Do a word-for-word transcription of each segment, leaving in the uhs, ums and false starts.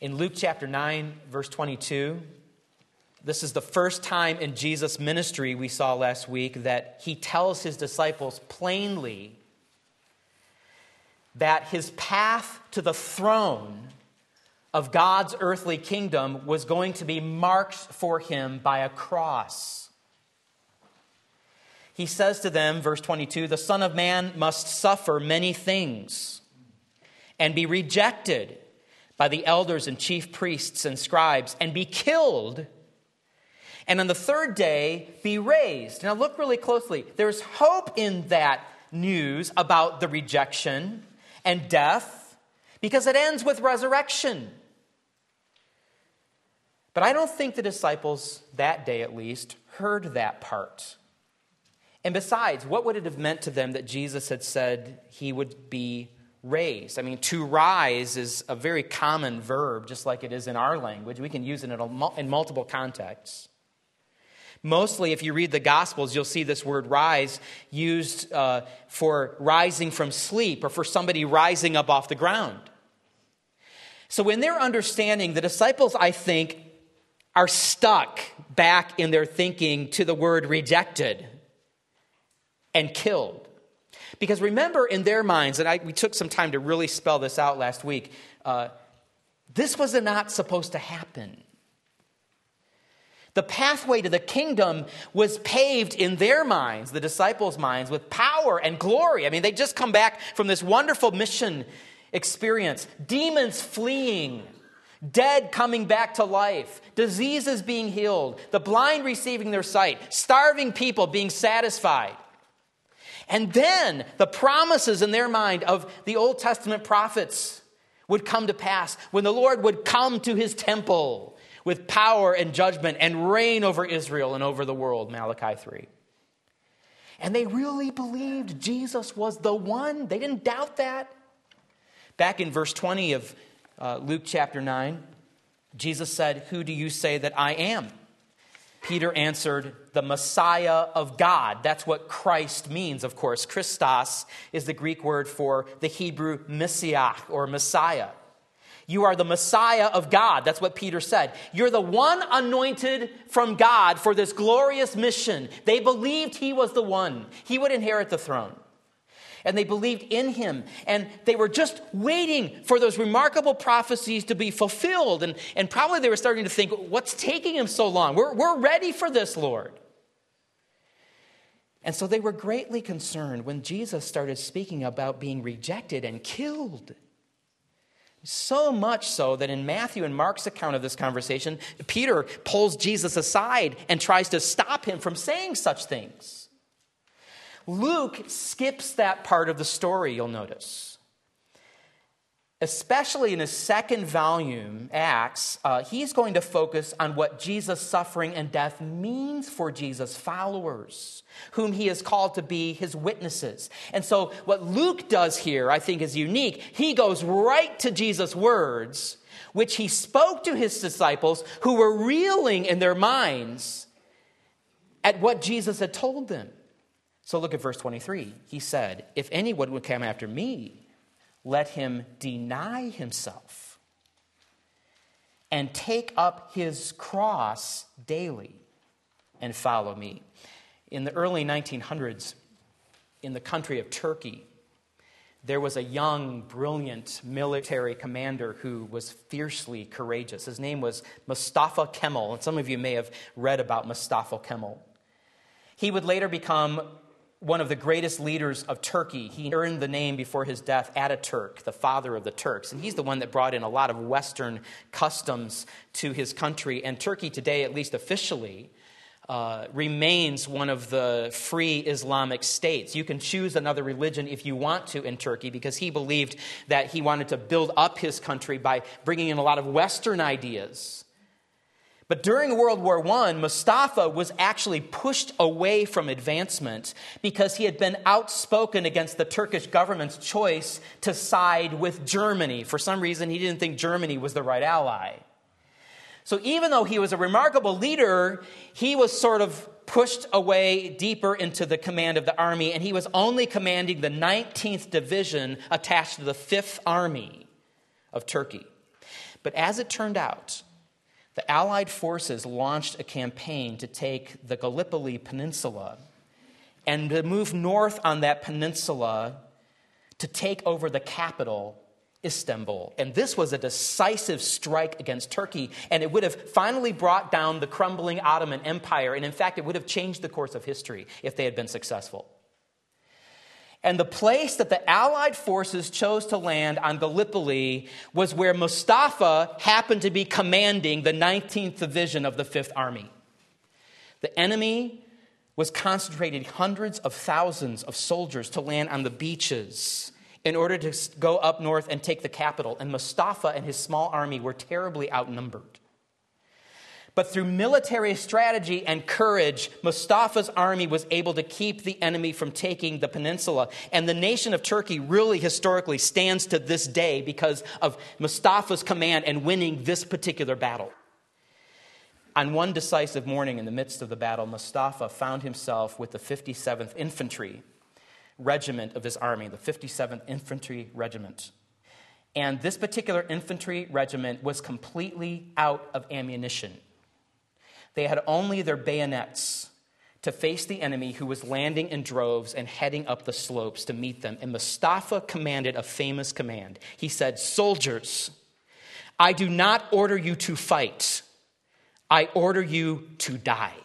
In Luke chapter nine, verse twenty-two, this is the first time in Jesus' ministry we saw last week that he tells his disciples plainly that his path to the throne of God's earthly kingdom was going to be marked for him by a cross. He says to them, verse twenty-two, the Son of Man must suffer many things and be rejected by the elders and chief priests and scribes and be killed, and on the third day be raised. Now look really closely. There's hope in that news about the rejection and death because it ends with resurrection. But I don't think the disciples, that day at least, heard that part. And besides, what would it have meant to them that Jesus had said he would be raised? I mean, to rise is a very common verb, just like it is in our language. We can use it in, a, in multiple contexts. Mostly, if you read the Gospels, you'll see this word rise used uh, for rising from sleep or for somebody rising up off the ground. So in their understanding, the disciples, I think, are stuck back in their thinking to the word rejected and killed. Because remember, in their minds, and I, we took some time to really spell this out last week, uh, this was not supposed to happen. The pathway to the kingdom was paved in their minds, the disciples' minds, with power and glory. I mean, they just come back from this wonderful mission experience. Demons fleeing, dead coming back to life, diseases being healed, the blind receiving their sight, starving people being satisfied. And then the promises in their mind of the Old Testament prophets would come to pass when the Lord would come to his temple with power and judgment and reign over Israel and over the world, Malachi three. And they really believed Jesus was the one. They didn't doubt that. Back in verse twenty of uh, Luke chapter nine, Jesus said, "Who do you say that I am?" Peter answered, "The Messiah of God." That's what Christ means, of course. Christos is the Greek word for the Hebrew Messiah or Messiah. You are the Messiah of God. That's what Peter said. You're the one anointed from God for this glorious mission. They believed he was the one. He would inherit the throne. And they believed in him. And they were just waiting for those remarkable prophecies to be fulfilled. And, and probably they were starting to think, what's taking him so long? We're, we're ready for this, Lord. And so they were greatly concerned when Jesus started speaking about being rejected and killed. So much so that in Matthew and Mark's account of this conversation, Peter pulls Jesus aside and tries to stop him from saying such things. Luke skips that part of the story, you'll notice. Especially in his second volume, Acts, uh, he's going to focus on what Jesus' suffering and death means for Jesus' followers, whom he is called to be his witnesses. And so what Luke does here, I think, is unique. He goes right to Jesus' words, which he spoke to his disciples who were reeling in their minds at what Jesus had told them. So look at verse twenty-three. He said, "If anyone would come after me, let him deny himself and take up his cross daily and follow me." In the early nineteen hundreds, in the country of Turkey, there was a young, brilliant military commander who was fiercely courageous. His name was Mustafa Kemal, and some of you may have read about Mustafa Kemal. He would later become one of the greatest leaders of Turkey. He earned the name before his death, Ataturk, the father of the Turks. And he's the one that brought in a lot of Western customs to his country. And Turkey today, at least officially, uh, remains one of the free Islamic states. You can choose another religion if you want to in Turkey, because he believed that he wanted to build up his country by bringing in a lot of Western ideas. But during World War One, Mustafa was actually pushed away from advancement because he had been outspoken against the Turkish government's choice to side with Germany. For some reason, he didn't think Germany was the right ally. So even though he was a remarkable leader, he was sort of pushed away deeper into the command of the army, and he was only commanding the nineteenth Division attached to the fifth Army of Turkey. But as it turned out, the Allied forces launched a campaign to take the Gallipoli Peninsula and to move north on that peninsula to take over the capital, Istanbul. And this was a decisive strike against Turkey, and it would have finally brought down the crumbling Ottoman Empire. And in fact, it would have changed the course of history if they had been successful. And the place that the Allied forces chose to land on Gallipoli was where Mustafa happened to be commanding the nineteenth Division of the Fifth Army. The enemy was concentrating hundreds of thousands of soldiers to land on the beaches in order to go up north and take the capital. And Mustafa and his small army were terribly outnumbered. But through military strategy and courage, Mustafa's army was able to keep the enemy from taking the peninsula. And the nation of Turkey really historically stands to this day because of Mustafa's command and winning this particular battle. On one decisive morning in the midst of the battle, Mustafa found himself with the fifty-seventh Infantry Regiment of his army, the fifty-seventh Infantry Regiment. And this particular infantry regiment was completely out of ammunition. They had only their bayonets to face the enemy who was landing in droves and heading up the slopes to meet them. And Mustafa commanded a famous command. He said, "Soldiers, I do not order you to fight. I order you to die.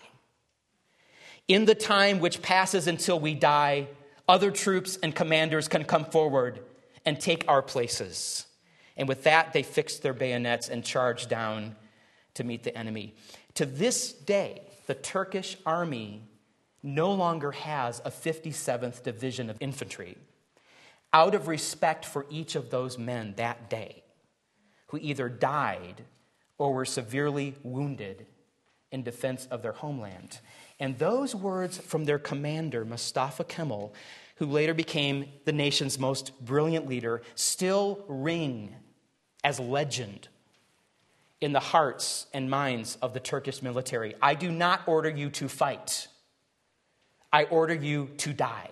In the time which passes until we die, other troops and commanders can come forward and take our places." And with that, they fixed their bayonets and charged down to meet the enemy. To this day, the Turkish army no longer has a fifty-seventh Division of Infantry, out of respect for each of those men that day, who either died or were severely wounded in defense of their homeland. And those words from their commander, Mustafa Kemal, who later became the nation's most brilliant leader, still ring as legend in the hearts and minds of the Turkish military. I do not order you to fight. I order you to die.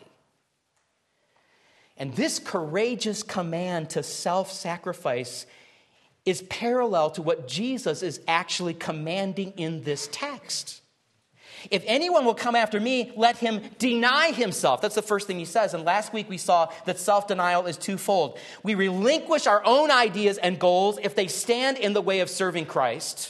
And this courageous command to self-sacrifice is parallel to what Jesus is actually commanding in this text. If anyone will come after me, let him deny himself. That's the first thing he says. And last week we saw that self-denial is twofold. We relinquish our own ideas and goals if they stand in the way of serving Christ.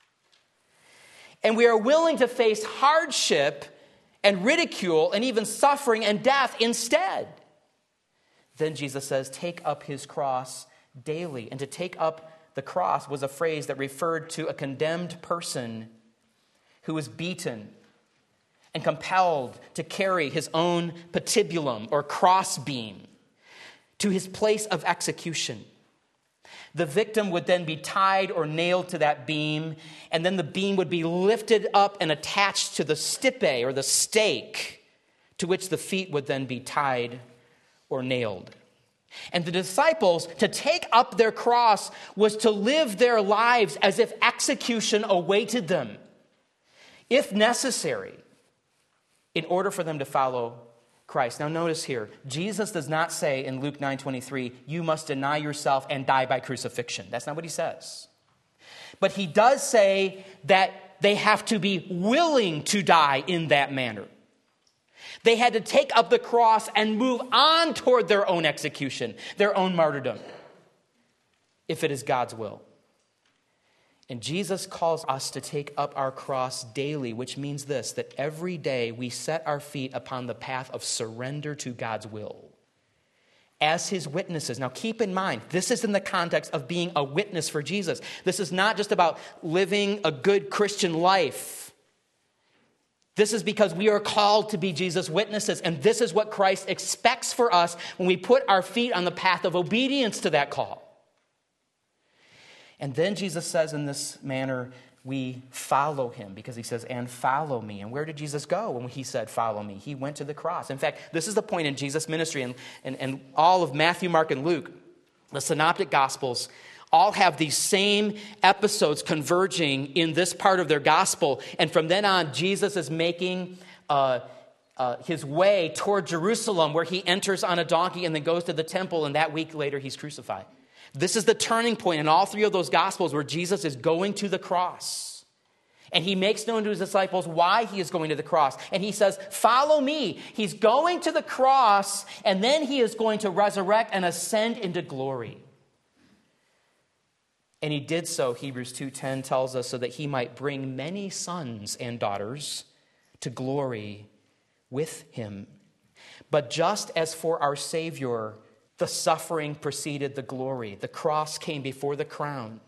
And we are willing to face hardship and ridicule and even suffering and death instead. Then Jesus says, take up his cross daily. And to take up the cross was a phrase that referred to a condemned person who was beaten and compelled to carry his own patibulum or crossbeam to his place of execution. The victim would then be tied or nailed to that beam, and then the beam would be lifted up and attached to the stipe or the stake, to which the feet would then be tied or nailed. And the disciples, to take up their cross was to live their lives as if execution awaited them, if necessary, in order for them to follow Christ. Now notice here, Jesus does not say in Luke nine twenty-three, you must deny yourself and die by crucifixion. That's not what he says. But he does say that they have to be willing to die in that manner. They had to take up the cross and move on toward their own execution, their own martyrdom, if it is God's will. And Jesus calls us to take up our cross daily, which means this, that every day we set our feet upon the path of surrender to God's will as his witnesses. Now keep in mind, this is in the context of being a witness for Jesus. This is not just about living a good Christian life. This is because we are called to be Jesus' witnesses, and this is what Christ expects for us when we put our feet on the path of obedience to that call. And then Jesus says in this manner, we follow him, because he says, and follow me. And where did Jesus go when he said, follow me? He went to the cross. In fact, this is the point in Jesus' ministry, and, and, and all of Matthew, Mark, and Luke, the synoptic gospels, all have these same episodes converging in this part of their gospel. And from then on, Jesus is making uh, uh, his way toward Jerusalem, where he enters on a donkey and then goes to the temple, and that week later he's crucified. This is the turning point in all three of those Gospels where Jesus is going to the cross. And he makes known to his disciples why he is going to the cross. And he says, follow me. He's going to the cross, and then he is going to resurrect and ascend into glory. And he did so, Hebrews two ten tells us, so that he might bring many sons and daughters to glory with him. But just as for our Savior, the suffering preceded the glory, the cross came before the crown,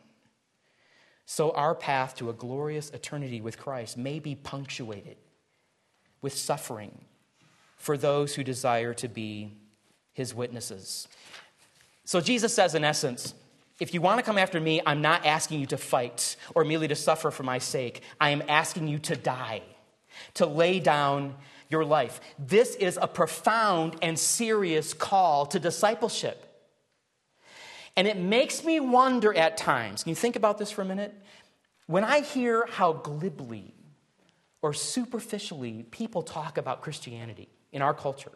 so our path to a glorious eternity with Christ may be punctuated with suffering for those who desire to be his witnesses. So Jesus says, in essence, if you want to come after me, I'm not asking you to fight or merely to suffer for my sake. I am asking you to die, to lay down your life. This is a profound and serious call to discipleship. And it makes me wonder at times, can you think about this for a minute? When I hear how glibly or superficially people talk about Christianity in our culture,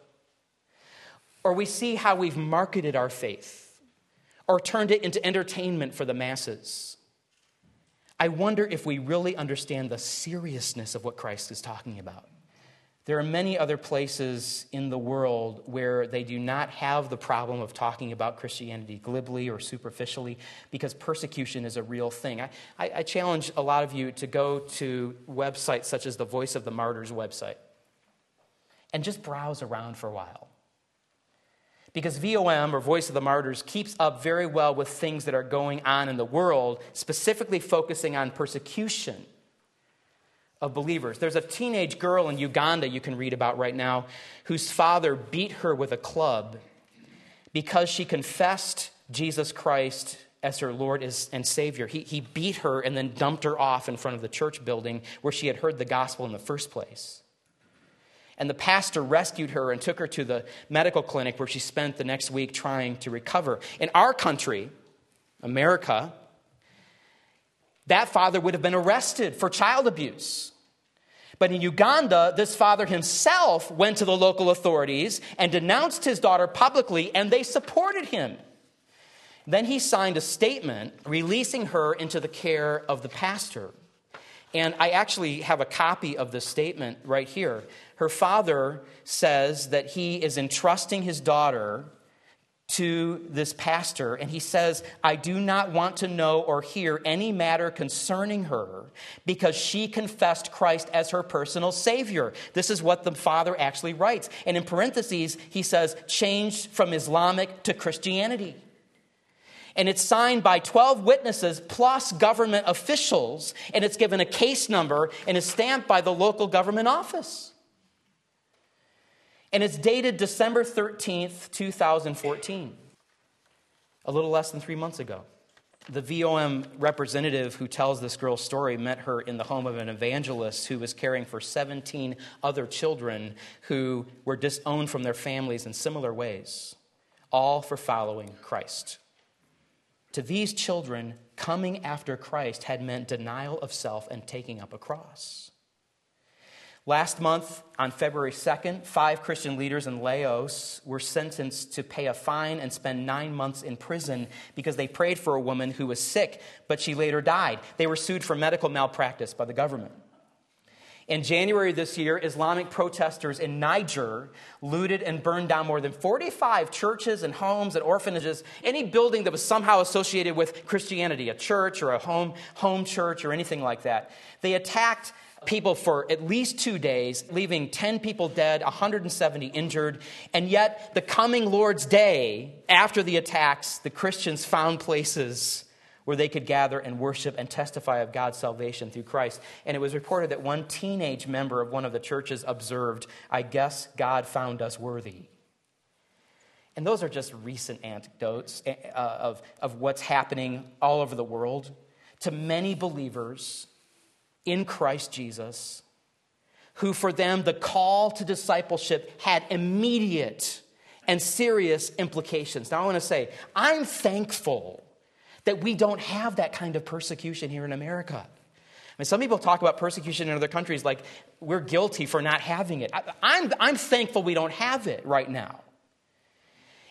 or we see how we've marketed our faith, or turned it into entertainment for the masses, I wonder if we really understand the seriousness of what Christ is talking about. There are many other places in the world where they do not have the problem of talking about Christianity glibly or superficially because persecution is a real thing. I, I, I challenge a lot of you to go to websites such as the Voice of the Martyrs website and just browse around for a while. Because V O M, or Voice of the Martyrs, keeps up very well with things that are going on in the world, specifically focusing on persecution of believers. There's a teenage girl in Uganda you can read about right now whose father beat her with a club because she confessed Jesus Christ as her Lord and Savior. He, he beat her and then dumped her off in front of the church building where she had heard the gospel in the first place. And the pastor rescued her and took her to the medical clinic where she spent the next week trying to recover. In our country, America, that father would have been arrested for child abuse. But in Uganda, this father himself went to the local authorities and denounced his daughter publicly, and they supported him. Then he signed a statement releasing her into the care of the pastor. And I actually have a copy of this statement right here. Her father says that he is entrusting his daughter to this pastor, and he says, I do not want to know or hear any matter concerning her because she confessed Christ as her personal Savior. This is what the father actually writes. And in parentheses, he says, changed from Islamic to Christianity. And it's signed by twelve witnesses plus government officials, and it's given a case number and is stamped by the local government office. And it's dated December thirteenth, twenty fourteen, a little less than three months ago. The V O M representative who tells this girl's story met her in the home of an evangelist who was caring for seventeen other children who were disowned from their families in similar ways, all for following Christ. To these children, coming after Christ had meant denial of self and taking up a cross. Last month, on February second, five Christian leaders in Laos were sentenced to pay a fine and spend nine months in prison because they prayed for a woman who was sick, but she later died. They were sued for medical malpractice by the government. In January this year, Islamic protesters in Niger looted and burned down more than forty-five churches and homes and orphanages, any building that was somehow associated with Christianity, a church or a home, home church or anything like that. They attacked people for at least two days, leaving ten people dead, one hundred seventy injured. And yet, the coming Lord's Day, after the attacks, the Christians found places where they could gather and worship and testify of God's salvation through Christ. And it was reported that one teenage member of one of the churches observed, I guess God found us worthy. And those are just recent anecdotes uh, of, of what's happening all over the world to many believers in Christ Jesus, who for them the call to discipleship had immediate and serious implications. Now I want to say, I'm thankful that we don't have that kind of persecution here in America. I mean, some people talk about persecution in other countries like we're guilty for not having it. I, I'm, I'm thankful we don't have it right now.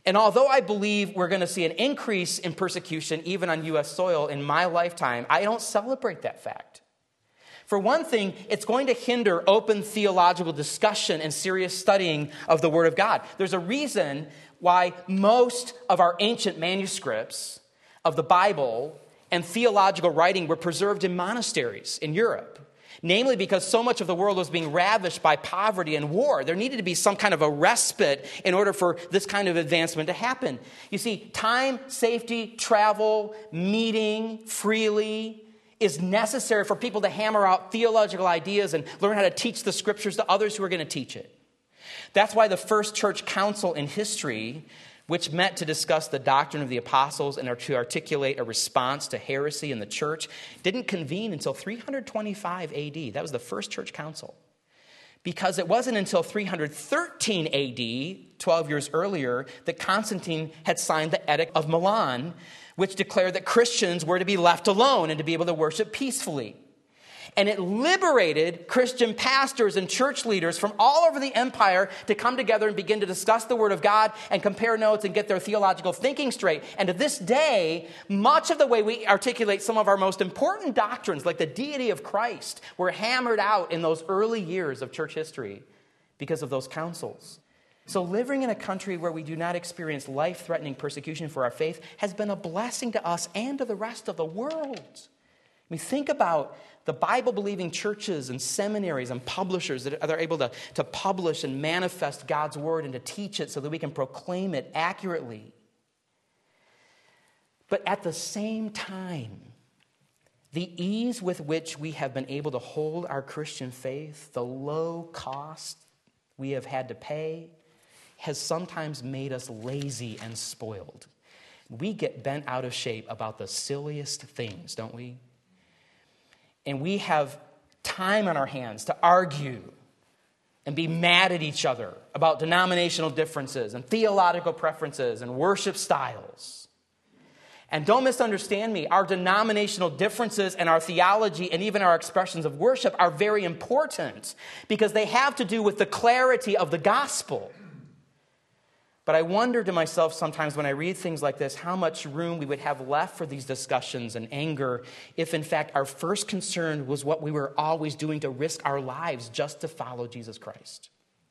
And although I believe we're going to see an increase in persecution even on U S soil in my lifetime, I don't celebrate that fact. For one thing, it's going to hinder open theological discussion and serious studying of the Word of God. There's a reason why most of our ancient manuscripts of the Bible and theological writing were preserved in monasteries in Europe. Namely, because so much of the world was being ravished by poverty and war. There needed to be some kind of a respite in order for this kind of advancement to happen. You see, time, safety, travel, meeting freely is necessary for people to hammer out theological ideas and learn how to teach the scriptures to others who are going to teach it. That's why the first church council in history, which met to discuss the doctrine of the apostles and to articulate a response to heresy in the church, didn't convene until three twenty-five A D. That was the first church council. Because it wasn't until three thirteen A D, twelve years earlier, that Constantine had signed the Edict of Milan, which declared that Christians were to be left alone and to be able to worship peacefully. And it liberated Christian pastors and church leaders from all over the empire to come together and begin to discuss the Word of God and compare notes and get their theological thinking straight. And to this day, much of the way we articulate some of our most important doctrines, like the deity of Christ, were hammered out in those early years of church history because of those councils. So living in a country where we do not experience life-threatening persecution for our faith has been a blessing to us and to the rest of the world. I mean, think about the Bible-believing churches and seminaries and publishers that are able to, to publish and manifest God's word and to teach it so that we can proclaim it accurately. But at the same time, the ease with which we have been able to hold our Christian faith, the low cost we have had to pay, has sometimes made us lazy and spoiled. We get bent out of shape about the silliest things, don't we? And we have time on our hands to argue and be mad at each other about denominational differences and theological preferences and worship styles. And don't misunderstand me, our denominational differences and our theology and even our expressions of worship are very important because they have to do with the clarity of the gospel. But I wonder to myself sometimes when I read things like this, how much room we would have left for these discussions and anger if in fact our first concern was what we were always doing to risk our lives just to follow Jesus Christ.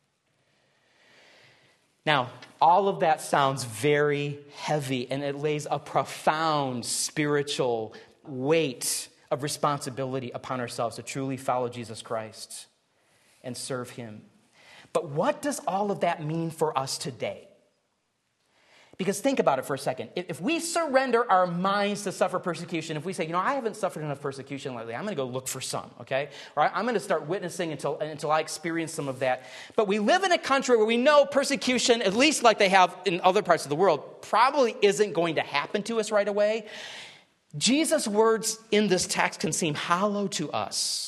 Now, all of that sounds very heavy, and it lays a profound spiritual weight of responsibility upon ourselves to truly follow Jesus Christ and serve him. But what does all of that mean for us today? Because think about it for a second. If we surrender our minds to suffer persecution, if we say, you know, I haven't suffered enough persecution lately, I'm going to go look for some, okay? Or I'm going to start witnessing until, until I experience some of that. But we live in a country where we know persecution, at least like they have in other parts of the world, probably isn't going to happen to us right away. Jesus' words in this text can seem hollow to us.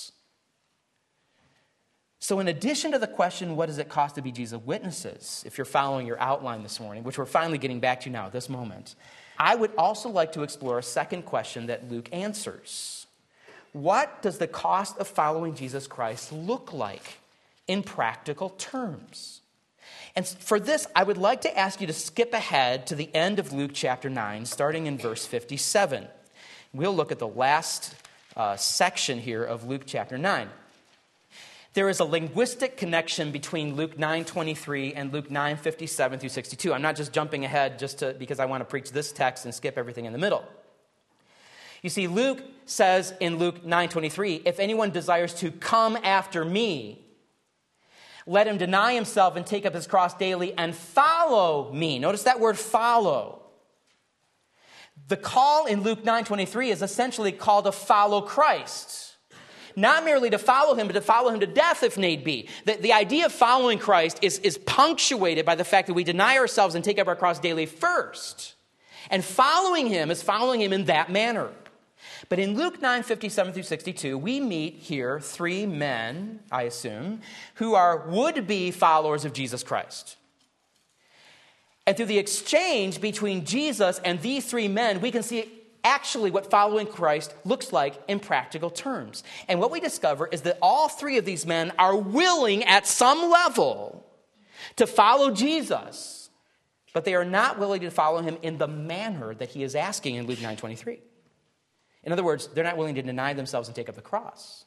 So in addition to the question, what does it cost to be Jesus' witnesses, if you're following your outline this morning, which we're finally getting back to now at this moment, I would also like to explore a second question that Luke answers. What does the cost of following Jesus Christ look like in practical terms? And for this, I would like to ask you to skip ahead to the end of Luke chapter nine, starting in verse fifty-seven. We'll look at the last uh, section here of Luke chapter nine. There is a linguistic connection between Luke nine twenty-three and Luke nine fifty-seven through sixty-two. I'm not just jumping ahead just to, because I want to preach this text and skip everything in the middle. You see, Luke says in Luke nine twenty-three, if anyone desires to come after me, let him deny himself and take up his cross daily and follow me. Notice that word follow. The call in Luke nine twenty-three is essentially called to follow Christ. Not merely to follow him, but to follow him to death if need be. The, the idea of following Christ is, is punctuated by the fact that we deny ourselves and take up our cross daily first. And following him is following him in that manner. But in Luke nine fifty-seven through sixty-two, we meet here three men, I assume, who are would-be followers of Jesus Christ. And through the exchange between Jesus and these three men, we can see actually what following Christ looks like in practical terms. And what we discover is that all three of these men are willing at some level to follow Jesus, but they are not willing to follow him in the manner that he is asking in Luke nine twenty-three. In other words, they're not willing to deny themselves and take up the cross.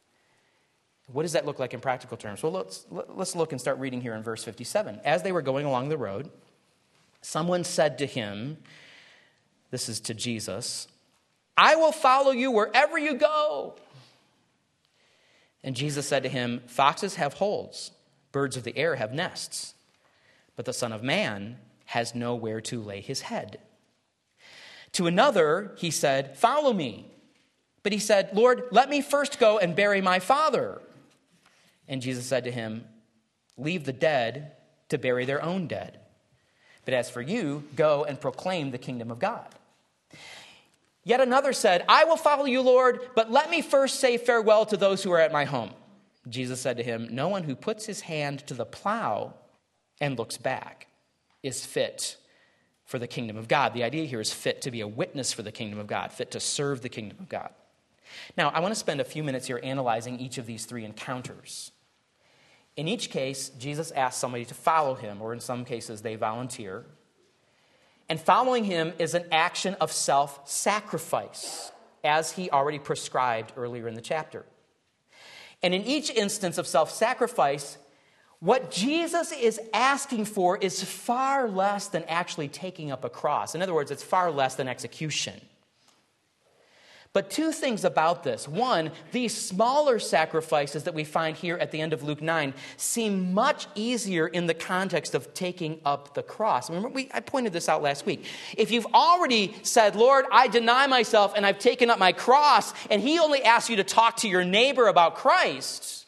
What does that look like in practical terms? Well, let's, let's look and start reading here in verse fifty-seven. As they were going along the road, someone said to him, this is to Jesus, "I will follow you wherever you go." And Jesus said to him, "Foxes have holes, birds of the air have nests, but the Son of Man has nowhere to lay his head." To another, he said, "Follow me." But he said, "Lord, let me first go and bury my father." And Jesus said to him, "Leave the dead to bury their own dead. But as for you, go and proclaim the kingdom of God." Yet another said, "I will follow you, Lord, but let me first say farewell to those who are at my home." Jesus said to him, "No one who puts his hand to the plow and looks back is fit for the kingdom of God." The idea here is fit to be a witness for the kingdom of God, fit to serve the kingdom of God. Now, I want to spend a few minutes here analyzing each of these three encounters. In each case, Jesus asks somebody to follow him, or in some cases, they volunteer. And following him is an action of self-sacrifice, as he already prescribed earlier in the chapter. And in each instance of self-sacrifice, what Jesus is asking for is far less than actually taking up a cross. In other words, it's far less than execution. But two things about this. One, these smaller sacrifices that we find here at the end of Luke nine seem much easier in the context of taking up the cross. Remember, we, I pointed this out last week. If you've already said, "Lord, I deny myself and I've taken up my cross," and he only asks you to talk to your neighbor about Christ,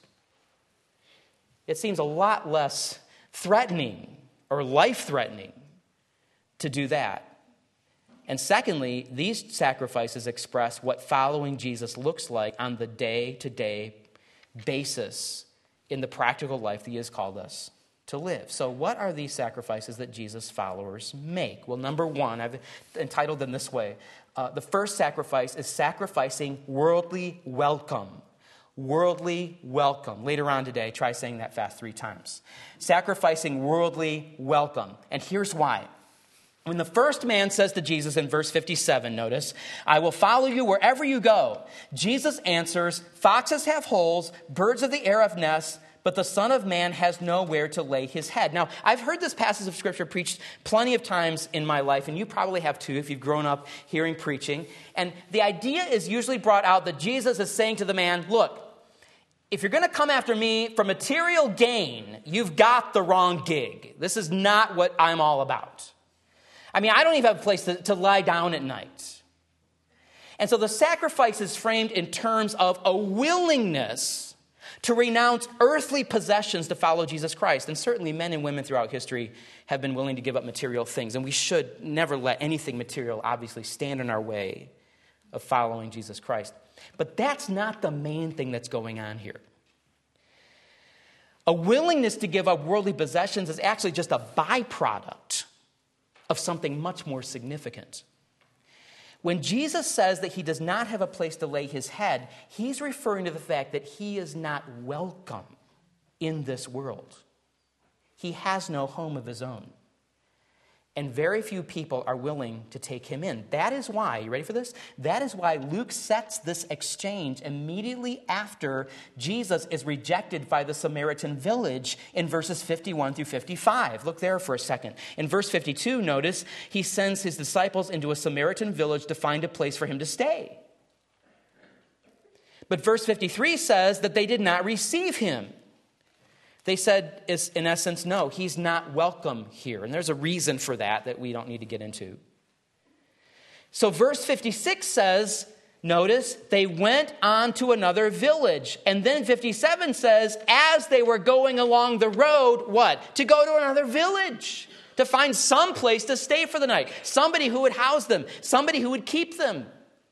it seems a lot less threatening or life-threatening to do that. And secondly, these sacrifices express what following Jesus looks like on the day-to-day basis in the practical life that he has called us to live. So what are these sacrifices that Jesus' followers make? Well, number one, I've entitled them this way. Uh, the first sacrifice is sacrificing worldly welcome. Worldly welcome. Later on today, try saying that fast three times. Sacrificing worldly welcome. And here's why. When the first man says to Jesus in verse fifty-seven, notice, "I will follow you wherever you go," Jesus answers, "Foxes have holes, birds of the air have nests, but the Son of Man has nowhere to lay his head." Now, I've heard this passage of Scripture preached plenty of times in my life, and you probably have too if you've grown up hearing preaching. And the idea is usually brought out that Jesus is saying to the man, "Look, if you're going to come after me for material gain, you've got the wrong gig. This is not what I'm all about. I mean, I don't even have a place to, to lie down at night." And so the sacrifice is framed in terms of a willingness to renounce earthly possessions to follow Jesus Christ. And certainly men and women throughout history have been willing to give up material things. And we should never let anything material, obviously, stand in our way of following Jesus Christ. But that's not the main thing that's going on here. A willingness to give up worldly possessions is actually just a byproduct of something much more significant. When Jesus says that he does not have a place to lay his head, he's referring to the fact that he is not welcome in this world. He has no home of his own. And very few people are willing to take him in. That is why, you ready for this? That is why Luke sets this exchange immediately after Jesus is rejected by the Samaritan village in verses fifty-one through fifty-five. Look there for a second. In verse fifty-two, notice, he sends his disciples into a Samaritan village to find a place for him to stay. But verse fifty-three says that they did not receive him. They said, in essence, no, he's not welcome here. And there's a reason for that that we don't need to get into. So verse fifty-six says, notice, they went on to another village. And then fifty-seven says, as they were going along the road, what? To go to another village, to find some place to stay for the night. Somebody who would house them, somebody who would keep them.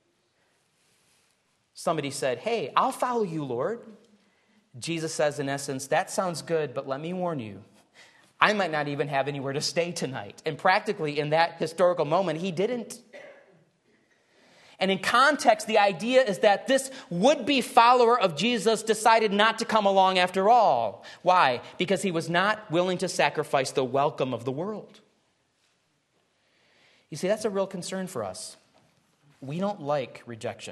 Somebody said, "Hey, I'll follow you, Lord." Jesus says, in essence, that sounds good, but let me warn you, I might not even have anywhere to stay tonight. And practically in that historical moment, he didn't. And in context, the idea is that this would-be follower of Jesus decided not to come along after all. Why? Because he was not willing to sacrifice the welcome of the world. You see, that's a real concern for us. We don't like rejection.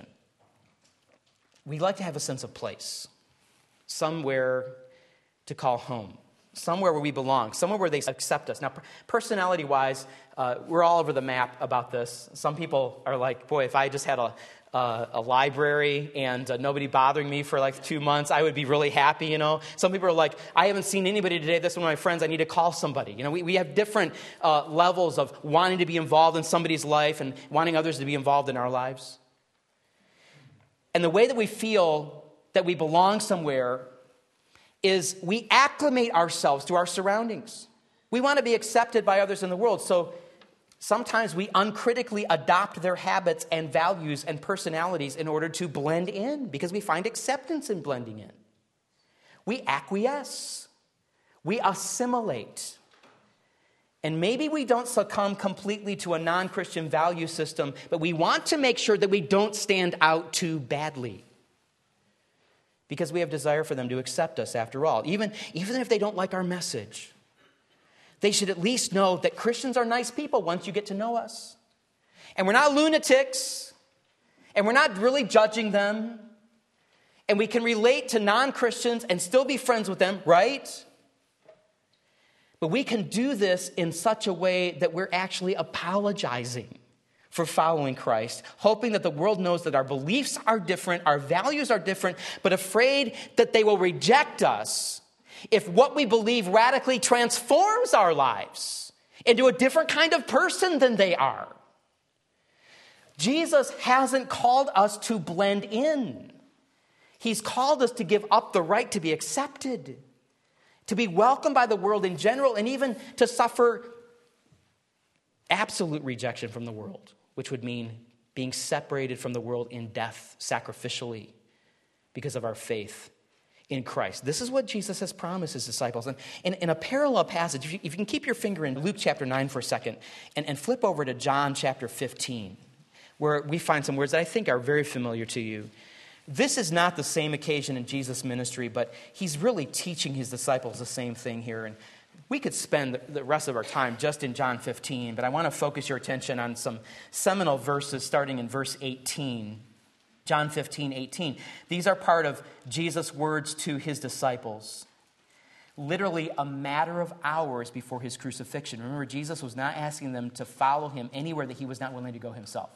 We like to have a sense of place, somewhere to call home, somewhere where we belong, somewhere where they accept us. Now, personality-wise, uh, we're all over the map about this. Some people are like, boy, if I just had a uh, a library and uh, nobody bothering me for like two months, I would be really happy, you know. Some people are like, I haven't seen anybody today. This is one of my friends. I need to call somebody. You know, we, we have different uh, levels of wanting to be involved in somebody's life and wanting others to be involved in our lives. And the way that we feel that we belong somewhere is we acclimate ourselves to our surroundings. We want to be accepted by others in the world. So sometimes we uncritically adopt their habits and values and personalities in order to blend in because we find acceptance in blending in. We acquiesce. We assimilate. And maybe we don't succumb completely to a non-Christian value system, but we want to make sure that we don't stand out too badly because we have desire for them to accept us after all. Even, even if they don't like our message, they should at least know that Christians are nice people once you get to know us. And we're not lunatics, and we're not really judging them, and we can relate to non-Christians and still be friends with them, right? But we can do this in such a way that we're actually apologizing for following Christ, hoping that the world knows that our beliefs are different, our values are different, but afraid that they will reject us if what we believe radically transforms our lives into a different kind of person than they are. Jesus hasn't called us to blend in. He's called us to give up the right to be accepted, to be welcomed by the world in general, and even to suffer absolute rejection from the world, which would mean being separated from the world in death sacrificially because of our faith in Christ. This is what Jesus has promised his disciples. And in, in a parallel passage, if you, if you can keep your finger in Luke chapter nine for a second and, and flip over to John chapter fifteen, where we find some words that I think are very familiar to you. This is not the same occasion in Jesus' ministry, but he's really teaching his disciples the same thing here. And we could spend the rest of our time just in John fifteen, but I want to focus your attention on some seminal verses starting in verse eighteen. John fifteen, eighteen. These are part of Jesus' words to his disciples. Literally a matter of hours before his crucifixion. Remember, Jesus was not asking them to follow him anywhere that he was not willing to go himself.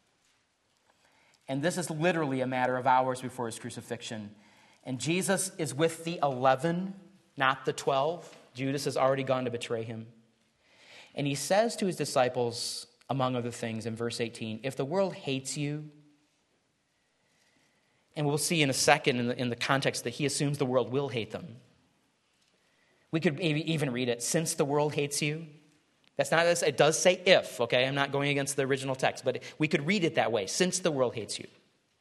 And this is literally a matter of hours before his crucifixion. And Jesus is with the eleven, not the twelve. Judas has already gone to betray him. And he says to his disciples, among other things, in verse eighteen, if the world hates you, and we'll see in a second in the, in the context that he assumes the world will hate them. We could maybe even read it, since the world hates you. That's not, it does say if, okay? I'm not going against the original text, but we could read it that way, since the world hates you.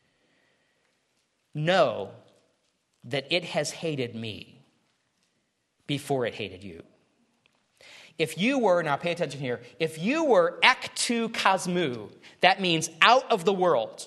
Know that it has hated me before it hated you. If you were, now pay attention here, if you were ek tu kosmou, that means out of the world.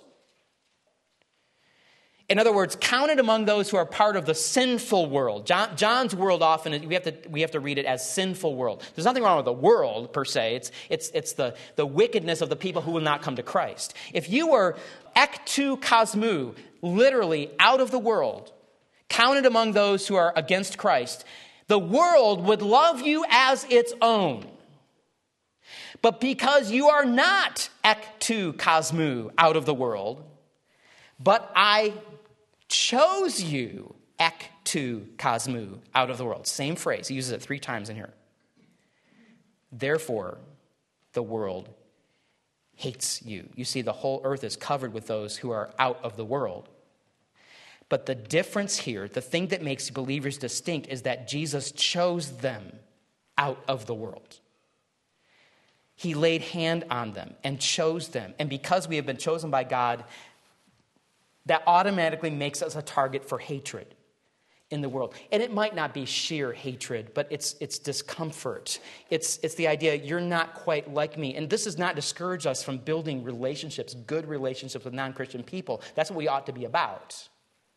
In other words, counted among those who are part of the sinful world. John, John's world often, we have to we have to read it as sinful world. There's nothing wrong with the world per se. It's it's it's the, the wickedness of the people who will not come to Christ. If you were ek tu kosmou, literally out of the world, counted among those who are against Christ, the world would love you as its own. But because you are not ek tu kosmou, out of the world, but I chose you, ek tu kosmou, out of the world. Same phrase. He uses it three times in here. Therefore, the world hates you. You see, the whole earth is covered with those who are out of the world. But the difference here, the thing that makes believers distinct, is that Jesus chose them out of the world. He laid hand on them and chose them. And because we have been chosen by God, that automatically makes us a target for hatred in the world. And it might not be sheer hatred, but it's it's discomfort. It's, it's the idea, you're not quite like me. And this does not discourage us from building relationships, good relationships with non-Christian people. That's what we ought to be about.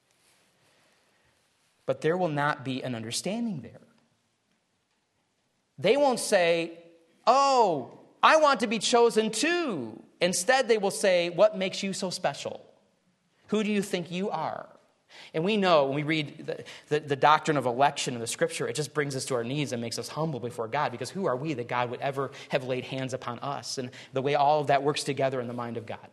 But there will not be an understanding there. They won't say, oh, I want to be chosen too. Instead, they will say, what makes you so special? Who do you think you are? And we know when we read the, the, the doctrine of election in the scripture, it just brings us to our knees and makes us humble before God, because who are we that God would ever have laid hands upon us? And the way all of that works together in the mind of God.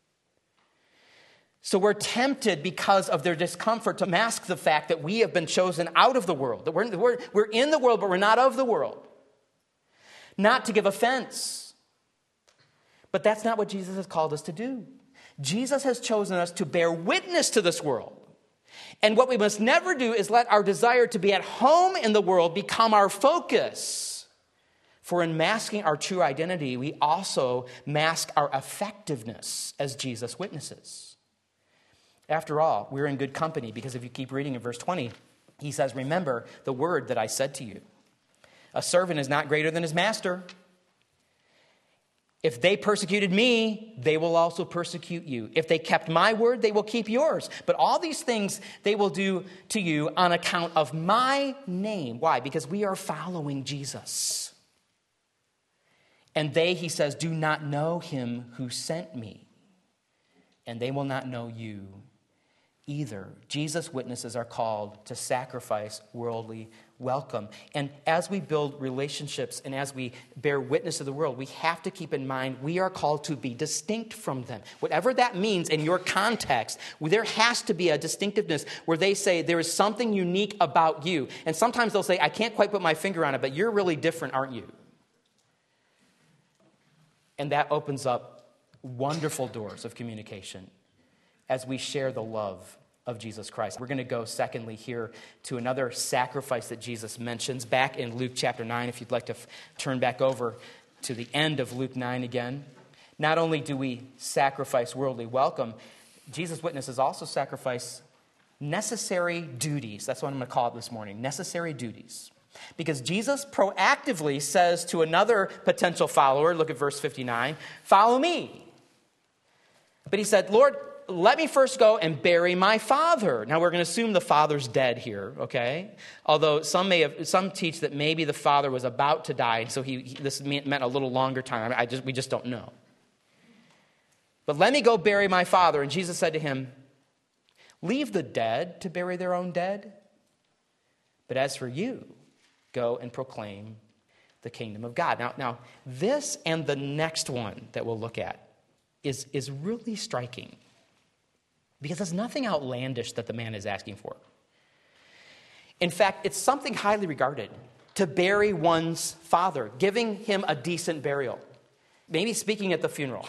So we're tempted because of their discomfort to mask the fact that we have been chosen out of the world, that we're, we're, we're in the world, but we're not of the world. Not to give offense. But that's not what Jesus has called us to do. Jesus has chosen us to bear witness to this world. And what we must never do is let our desire to be at home in the world become our focus. For in masking our true identity, we also mask our effectiveness as Jesus' witnesses. After all, we're in good company, because if you keep reading in verse twenty, he says, remember the word that I said to you. A servant is not greater than his master. If they persecuted me, they will also persecute you. If they kept my word, they will keep yours. But all these things they will do to you on account of my name. Why? Because we are following Jesus. And they, he says, do not know him who sent me. And they will not know you either. Jesus' witnesses are called to sacrifice worldly welcome. And as we build relationships and as we bear witness to the world, we have to keep in mind we are called to be distinct from them. Whatever that means in your context, there has to be a distinctiveness where they say there is something unique about you. And sometimes they'll say, I can't quite put my finger on it, but you're really different, aren't you? And that opens up wonderful doors of communication as we share the love of Jesus Christ. We're going to go, secondly, here to another sacrifice that Jesus mentions back in Luke chapter nine. If you'd like to f- turn back over to the end of Luke nine again. Not only do we sacrifice worldly welcome, Jesus' witnesses also sacrifice necessary duties. That's what I'm going to call it this morning, necessary duties. Because Jesus proactively says to another potential follower, look at verse fifty-nine, follow me. But he said, Lord, let me first go and bury my father. Now, we're going to assume the father's dead here, okay? Although some may have, some teach that maybe the father was about to die, so he, he this meant a little longer time. I just, we just don't know. But let me go bury my father. And Jesus said to him, leave the dead to bury their own dead. But as for you, go and proclaim the kingdom of God. Now, now this and the next one that we'll look at is, is really striking. Because there's nothing outlandish that the man is asking for. In fact, it's something highly regarded to bury one's father, giving him a decent burial, maybe speaking at the funeral.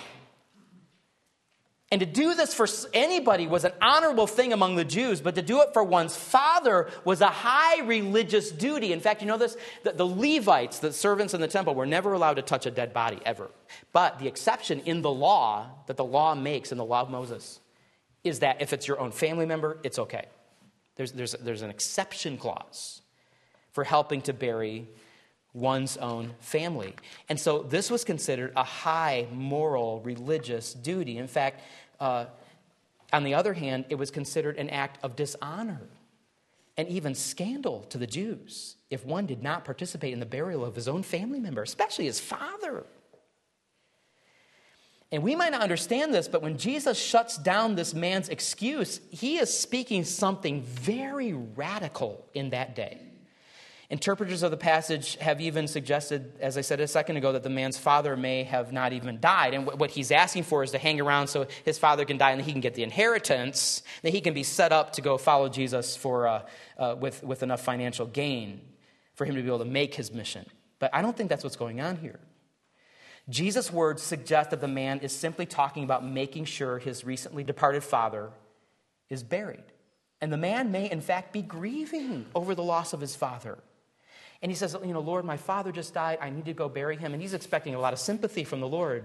And to do this for anybody was an honorable thing among the Jews, but to do it for one's father was a high religious duty. In fact, you know this? The, the Levites, the servants in the temple, were never allowed to touch a dead body, ever. But the exception in the law, that the law makes in the law of Moses, is that if it's your own family member, it's okay. There's, there's, there's an exception clause for helping to bury one's own family. And so this was considered a high moral religious duty. In fact, uh, on the other hand, it was considered an act of dishonor and even scandal to the Jews if one did not participate in the burial of his own family member, especially his father. And we might not understand this, but when Jesus shuts down this man's excuse, he is speaking something very radical in that day. Interpreters of the passage have even suggested, as I said a second ago, that the man's father may have not even died. And what he's asking for is to hang around so his father can die and he can get the inheritance, that he can be set up to go follow Jesus for uh, uh, with, with enough financial gain for him to be able to make his mission. But I don't think that's what's going on here. Jesus' words suggest that the man is simply talking about making sure his recently departed father is buried. And the man may, in fact, be grieving over the loss of his father. And he says, you know, Lord, my father just died. I need to go bury him. And he's expecting a lot of sympathy from the Lord.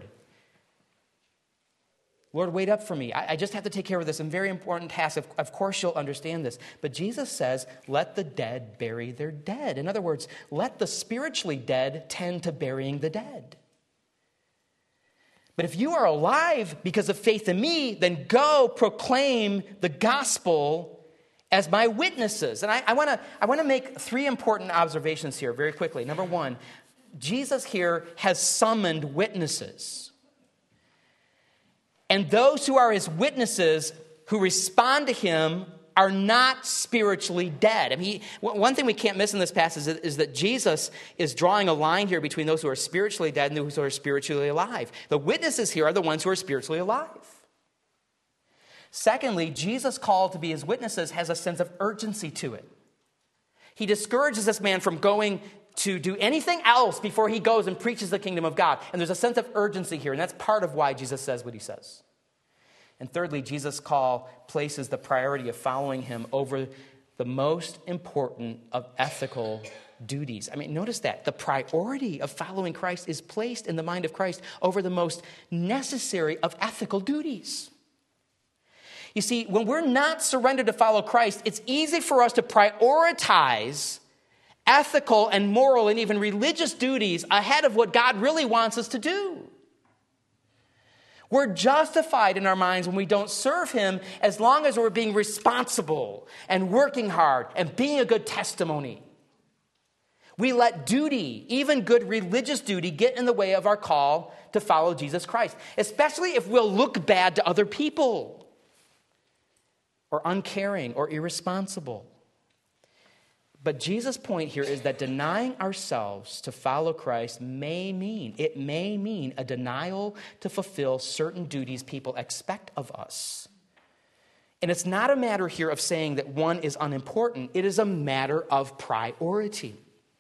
Lord, wait up for me. I, I just have to take care of this. A very important task. Of, of course you'll understand this. But Jesus says, let the dead bury their dead. In other words, let the spiritually dead tend to burying the dead. But if you are alive because of faith in me, then go proclaim the gospel as my witnesses. And I, I want to I want to make three important observations here very quickly. Number one, Jesus here has summoned witnesses. And those who are his witnesses who respond to him are not spiritually dead. I mean, one thing we can't miss in this passage is, is that Jesus is drawing a line here between those who are spiritually dead and those who are spiritually alive. The witnesses here are the ones who are spiritually alive. Secondly, Jesus' call to be his witnesses has a sense of urgency to it. He discourages this man from going to do anything else before he goes and preaches the kingdom of God. And there's a sense of urgency here, and that's part of why Jesus says what he says. And thirdly, Jesus' call places the priority of following him over the most important of ethical duties. I mean, notice that. The priority of following Christ is placed in the mind of Christ over the most necessary of ethical duties. You see, when we're not surrendered to follow Christ, it's easy for us to prioritize ethical and moral and even religious duties ahead of what God really wants us to do. We're justified in our minds when we don't serve him as long as we're being responsible and working hard and being a good testimony. We let duty, even good religious duty, get in the way of our call to follow Jesus Christ, especially if we'll look bad to other people or uncaring or irresponsible. But Jesus' point here is that denying ourselves to follow Christ may mean, it may mean a denial to fulfill certain duties people expect of us. And it's not a matter here of saying that one is unimportant. It is a matter of priority.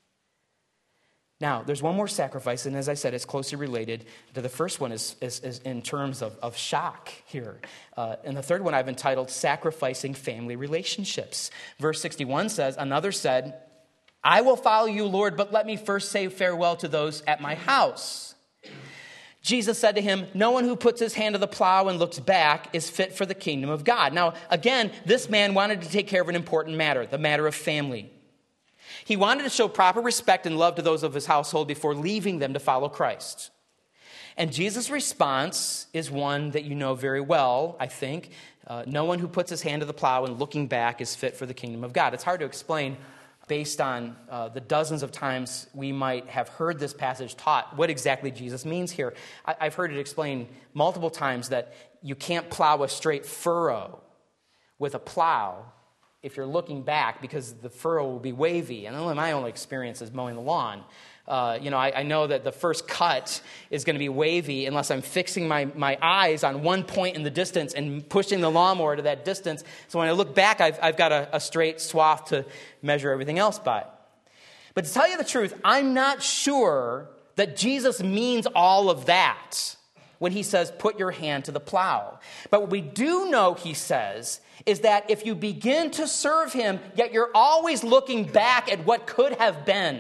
Now, there's one more sacrifice, and as I said, it's closely related to the first one is, is, is in terms of, of shock here. Uh, and the third one I've entitled Sacrificing Family Relationships. Verse sixty-one says, another said, I will follow you, Lord, but let me first say farewell to those at my house. Jesus said to him, no one who puts his hand to the plow and looks back is fit for the kingdom of God. Now, again, this man wanted to take care of an important matter, the matter of family. He wanted to show proper respect and love to those of his household before leaving them to follow Christ. And Jesus' response is one that you know very well, I think. Uh, no one who puts his hand to the plow and looking back is fit for the kingdom of God. It's hard to explain based on uh, the dozens of times we might have heard this passage taught what exactly Jesus means here. I, I've heard it explained multiple times that you can't plow a straight furrow with a plow if you're looking back, because the furrow will be wavy. And only my only experience is mowing the lawn. Uh, you know, I, I know that the first cut is going to be wavy unless I'm fixing my, my eyes on one point in the distance and pushing the lawnmower to that distance. So when I look back, I've, I've got a, a straight swath to measure everything else by. But to tell you the truth, I'm not sure that Jesus means all of that when he says, put your hand to the plow. But what we do know he says is that if you begin to serve him, yet you're always looking back at what could have been,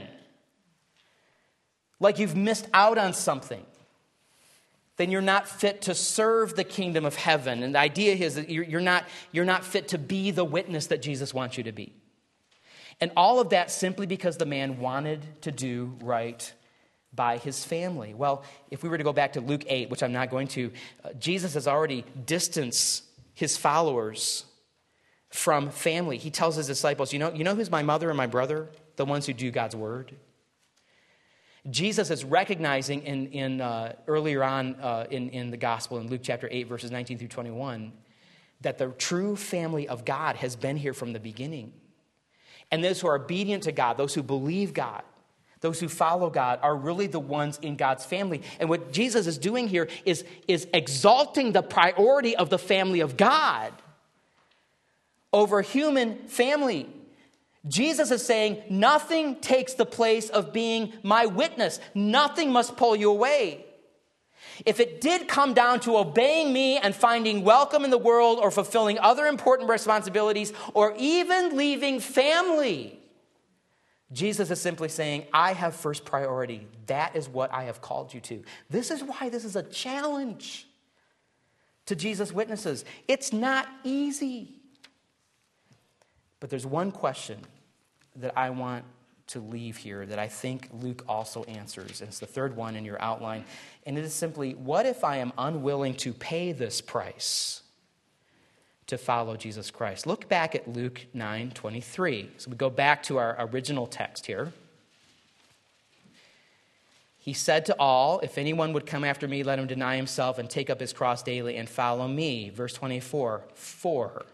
like you've missed out on something, then you're not fit to serve the kingdom of heaven. And the idea is that you're not, you're not fit to be the witness that Jesus wants you to be. And all of that simply because the man wanted to do right by his family. Well, if we were to go back to Luke eight, which I'm not going to, uh, Jesus has already distanced his followers from family. He tells his disciples, you know, you know who's my mother and my brother? The ones who do God's word. Jesus is recognizing in, in uh, earlier on uh, in, in the gospel in Luke chapter eight, verses nineteen through twenty-one, that the true family of God has been here from the beginning. And those who are obedient to God, those who believe God, those who follow God are really the ones in God's family. And what Jesus is doing here is, is exalting the priority of the family of God over human family. Jesus is saying nothing takes the place of being my witness. Nothing must pull you away. If it did come down to obeying me and finding welcome in the world or fulfilling other important responsibilities or even leaving family, Jesus is simply saying, I have first priority. That is what I have called you to. This is why this is a challenge to Jesus' witnesses. It's not easy. But there's one question that I want to leave here that I think Luke also answers. And it's the third one in your outline. And it is simply, what if I am unwilling to pay this price to follow Jesus Christ? Look back at Luke nine twenty-three. So we go back to our original text here. He said to all, if anyone would come after me, let him deny himself and take up his cross daily and follow me. Verse twenty-four, for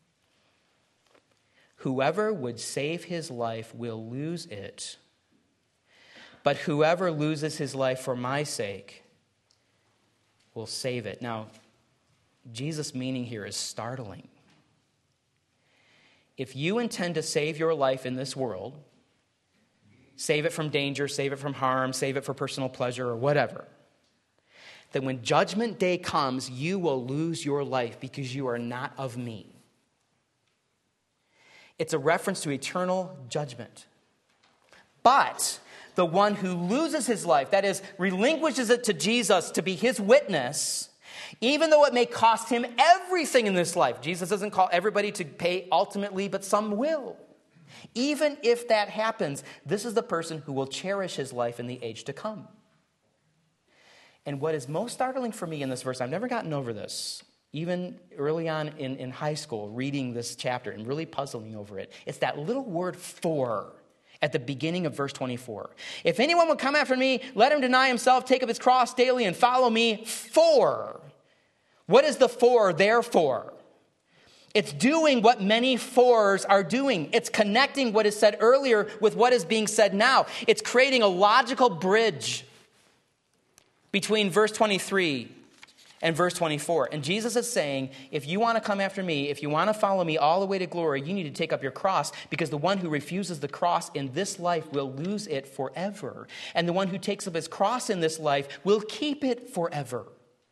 whoever would save his life will lose it, but whoever loses his life for my sake will save it. Now, Jesus' meaning here is startling. If you intend to save your life in this world, save it from danger, save it from harm, save it for personal pleasure or whatever, then when judgment day comes, you will lose your life because you are not of me. It's a reference to eternal judgment. But the one who loses his life, that is, relinquishes it to Jesus to be his witness, even though it may cost him everything in this life. Jesus doesn't call everybody to pay ultimately, but some will. Even if that happens, this is the person who will cherish his life in the age to come. And what is most startling for me in this verse, I've never gotten over this, even early on in, in high school, reading this chapter and really puzzling over it, it's that little word for at the beginning of verse twenty-four. If anyone would come after me, let him deny himself, take up his cross daily, and follow me. For. What is the for there for? It's doing what many fors are doing. It's connecting what is said earlier with what is being said now. It's creating a logical bridge between verse twenty-three and verse twenty-four. And Jesus is saying, if you want to come after me, if you want to follow me all the way to glory, you need to take up your cross, because the one who refuses the cross in this life will lose it forever. And the one who takes up his cross in this life will keep it forever.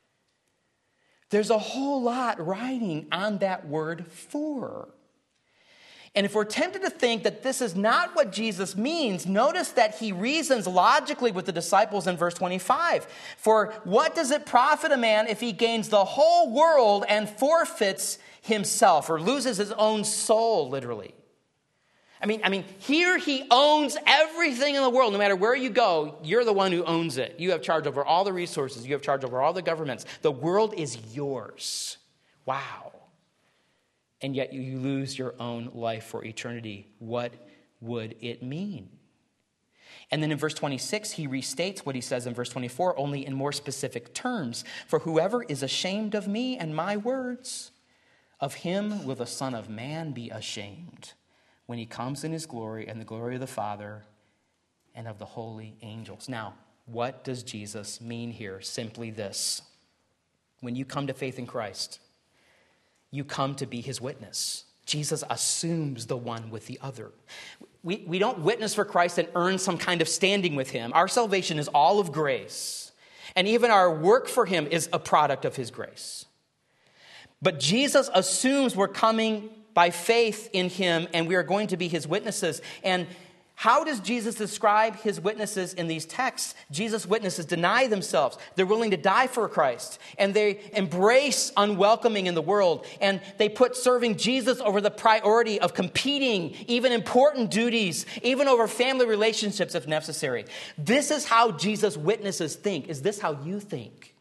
There's a whole lot riding on that word for. And if we're tempted to think that this is not what Jesus means, notice that he reasons logically with the disciples in verse twenty-five. For what does it profit a man if he gains the whole world and forfeits himself, or loses his own soul, literally? I mean, I mean, here he owns everything in the world. No matter where you go, you're the one who owns it. You have charge over all the resources. You have charge over all the governments. The world is yours. Wow. And yet you lose your own life for eternity. What would it mean? And then in verse twenty-six, he restates what he says in verse twenty-four, only in more specific terms. For whoever is ashamed of me and my words, of him will the Son of Man be ashamed when he comes in his glory and the glory of the Father and of the holy angels. Now, what does Jesus mean here? Simply this. When you come to faith in Christ, you come to be his witness. Jesus assumes the one with the other. We, we don't witness for Christ and earn some kind of standing with him. Our salvation is all of grace. And even our work for him is a product of his grace. But Jesus assumes we're coming by faith in him, and we are going to be his witnesses. And how does Jesus describe his witnesses in these texts? Jesus' witnesses deny themselves. They're willing to die for Christ, and they embrace unwelcoming in the world, and they put serving Jesus over the priority of competing, even important duties, even over family relationships if necessary. This is how Jesus' witnesses think. Is this how you think?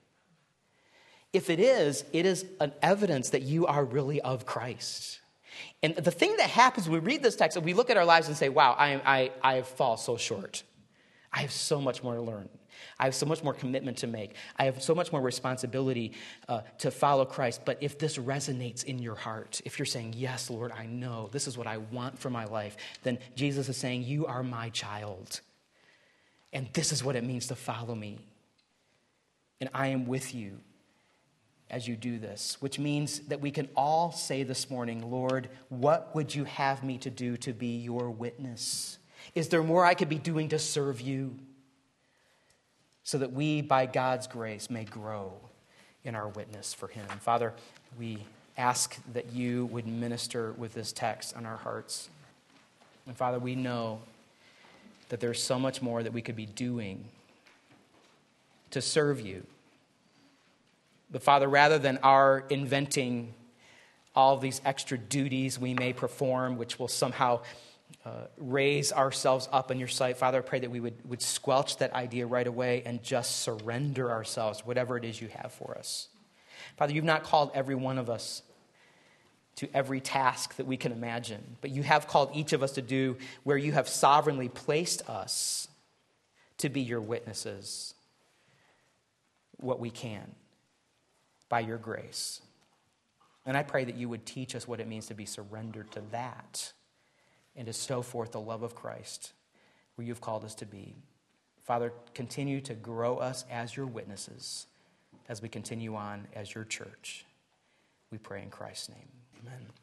If it is, it is an evidence that you are really of Christ. And the thing that happens when we read this text, and we look at our lives and say, wow, I, I, I fall so short. I have so much more to learn. I have so much more commitment to make. I have so much more responsibility uh, to follow Christ. But if this resonates in your heart, if you're saying, yes, Lord, I know this is what I want for my life, then Jesus is saying, you are my child. And this is what it means to follow me. And I am with you as you do this, which means that we can all say this morning, Lord, what would you have me to do to be your witness? Is there more I could be doing to serve you? So that we, by God's grace, may grow in our witness for him. Father, we ask that you would minister with this text on our hearts. And Father, we know that there's so much more that we could be doing to serve you. But Father, rather than our inventing all these extra duties we may perform, which will somehow uh, raise ourselves up in your sight, Father, I pray that we would, would squelch that idea right away and just surrender ourselves, whatever it is you have for us. Father, you've not called every one of us to every task that we can imagine, but you have called each of us to do where you have sovereignly placed us to be your witnesses what we can by your grace. And I pray that you would teach us what it means to be surrendered to that and to show forth the love of Christ where you've called us to be. Father, continue to grow us as your witnesses as we continue on as your church. We pray in Christ's name. Amen.